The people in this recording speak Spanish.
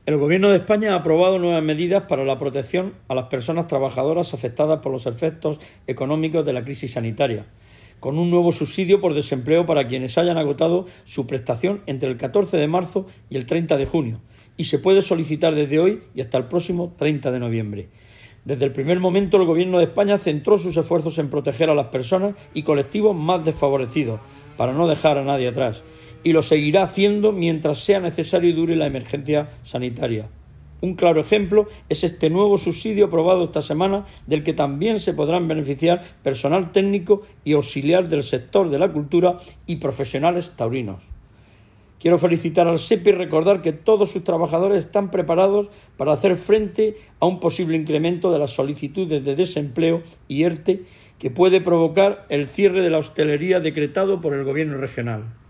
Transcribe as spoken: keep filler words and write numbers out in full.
El Gobierno de España ha aprobado nuevas medidas para la protección a las personas trabajadoras afectadas por los efectos económicos de la crisis sanitaria, con un nuevo subsidio por desempleo para quienes hayan agotado su prestación entre el catorce de marzo y el treinta de junio, y se puede solicitar desde hoy y hasta el próximo treinta de noviembre. Desde el primer momento, el Gobierno de España centró sus esfuerzos en proteger a las personas y colectivos más desfavorecidos, para no dejar a nadie atrás, y lo seguirá haciendo mientras sea necesario y dure la emergencia sanitaria. Un claro ejemplo es este nuevo subsidio aprobado esta semana, del que también se podrán beneficiar personal técnico y auxiliar del sector de la cultura y profesionales taurinos. Quiero felicitar al SEPE y recordar que todos sus trabajadores están preparados para hacer frente a un posible incremento de las solicitudes de desempleo y ERTE que puede provocar el cierre de la hostelería decretado por el Gobierno regional.